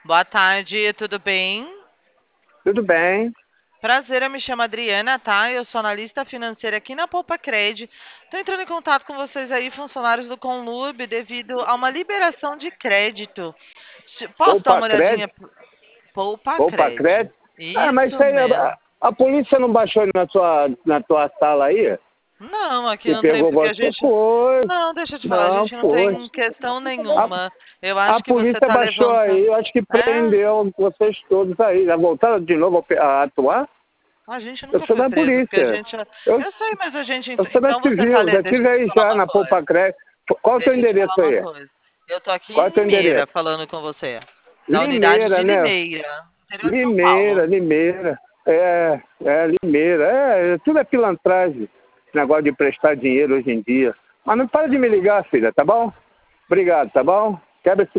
Boa tarde, tudo bem? Tudo bem? Prazer, eu me chamo Adriana, tá? Eu sou analista financeira aqui na Poupa Cred. Estou entrando em contato com vocês aí, funcionários do Conlub, devido a uma liberação de crédito. Posso dar Poupa uma olhadinha? crédito? Poupa Poupa Cred. crédito? Ah, mas isso Isso aí, mesmo. a polícia não baixou na tua sala aí? Não, aqui E não tem, pegou porque a você? gente. Foi. Não, deixa eu te falar, a Não, gente não foi. tem questão A, nenhuma. Eu a acho que você polícia está baixou levantando. aí, eu acho que É? prendeu vocês todos aí. Já voltaram de novo a atuar? A gente Eu nunca sou foi da preso, porque a polícia. gente. Eu, Eu sei, mas a gente. eu sou da Então você tá. civil, já Deixa estive eu te aí falar já uma na Poupa coisa. crédito. Qual é o teu Deixa eu te falar endereço uma aí? coisa. Eu tô aqui Qual é o em teu Limeira endereço? falando com você. Da unidade de Limeira, né? Limeira, interior de São Limeira, Paulo. Limeira. Limeira. Tudo é pilantragem. Esse negócio de prestar dinheiro hoje em dia. Mas não para de me ligar, filha, tá bom? Obrigado, tá bom? Quebra esse